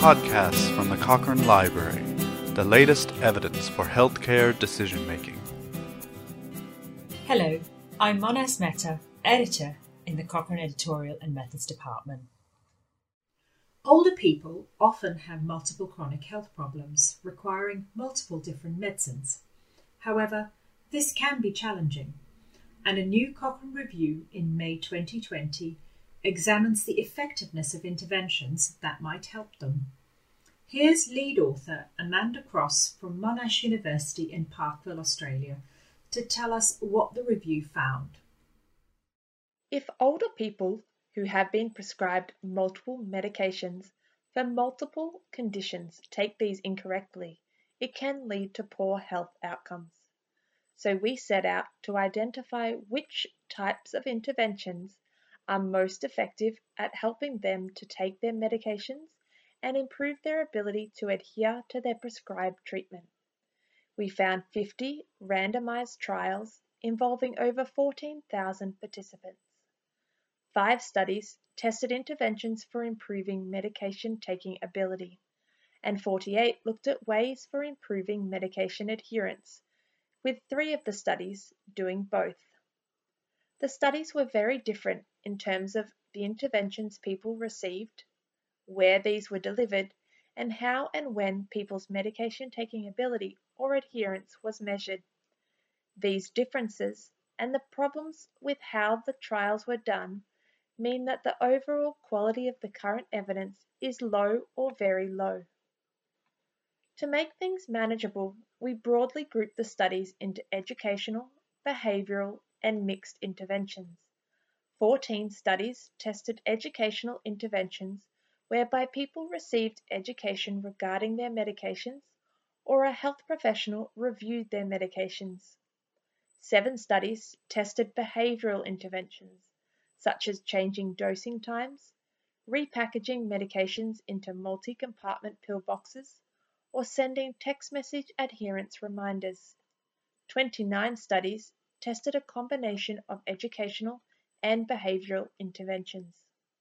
Podcasts from the Cochrane Library, the latest evidence for healthcare decision-making. Hello, I'm Manas Mehta, editor in the Cochrane Editorial and Methods Department. Older people often have multiple chronic health problems requiring multiple different medicines. However, this can be challenging, and a new Cochrane review in May 2020 examines the effectiveness of interventions that might help them. Here's lead author Amanda Cross from Monash University in Parkville, Australia, to tell us what the review found. If older people who have been prescribed multiple medications for multiple conditions take these incorrectly, it can lead to poor health outcomes. So we set out to identify which types of interventions are most effective at helping them to take their medications and improve their ability to adhere to their prescribed treatment. We found 50 randomized trials involving over 14,000 participants. 5 studies tested interventions for improving medication taking ability, and 48 looked at ways for improving medication adherence, with 3 of the studies doing both. The studies were very different in terms of the interventions people received, where these were delivered, and how and when people's medication taking ability or adherence was measured. These differences and the problems with how the trials were done mean that the overall quality of the current evidence is low or very low. To make things manageable, we broadly group the studies into educational, behavioural, and mixed interventions. 14 studies tested educational interventions whereby people received education regarding their medications or a health professional reviewed their medications. 7 studies tested behavioural interventions, such as changing dosing times, repackaging medications into multi-compartment pill boxes, or sending text message adherence reminders. 29 studies tested a combination of educational and behavioural interventions.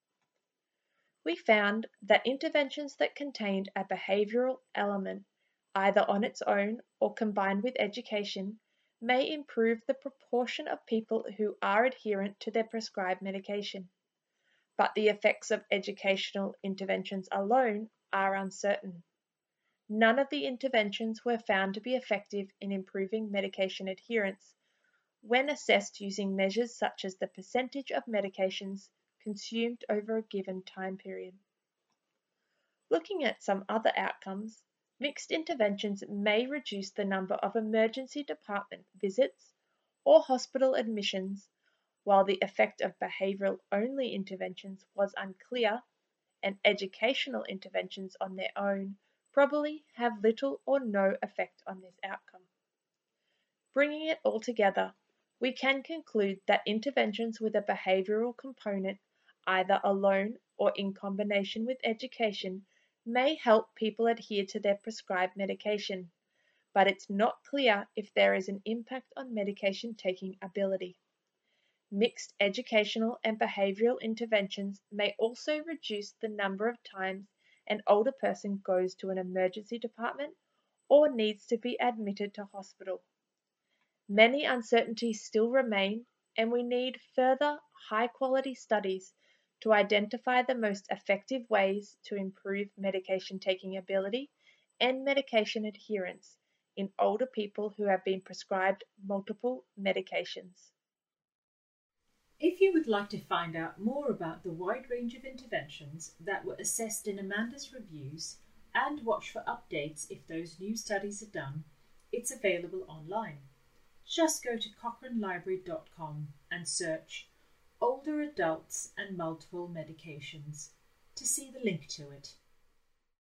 We found that interventions that contained a behavioural element, either on its own or combined with education, may improve the proportion of people who are adherent to their prescribed medication. But the effects of educational interventions alone are uncertain. None of the interventions were found to be effective in improving medication adherence when assessed using measures such as the percentage of medications consumed over a given time period. Looking at some other outcomes, mixed interventions may reduce the number of emergency department visits or hospital admissions, while the effect of behavioural-only interventions was unclear, and educational interventions on their own probably have little or no effect on this outcome. Bringing it all together, we can conclude that interventions with a behavioural component, either alone or in combination with education, may help people adhere to their prescribed medication, but it's not clear if there is an impact on medication taking ability. Mixed educational and behavioural interventions may also reduce the number of times an older person goes to an emergency department or needs to be admitted to hospital. Many uncertainties still remain, and we need further high-quality studies to identify the most effective ways to improve medication taking ability and medication adherence in older people who have been prescribed multiple medications. If you would like to find out more about the wide range of interventions that were assessed in Amanda's reviews and watch for updates if those new studies are done, it's available online. Just go to cochranelibrary.com and search Older Adults and Multiple Medications to see the link to it.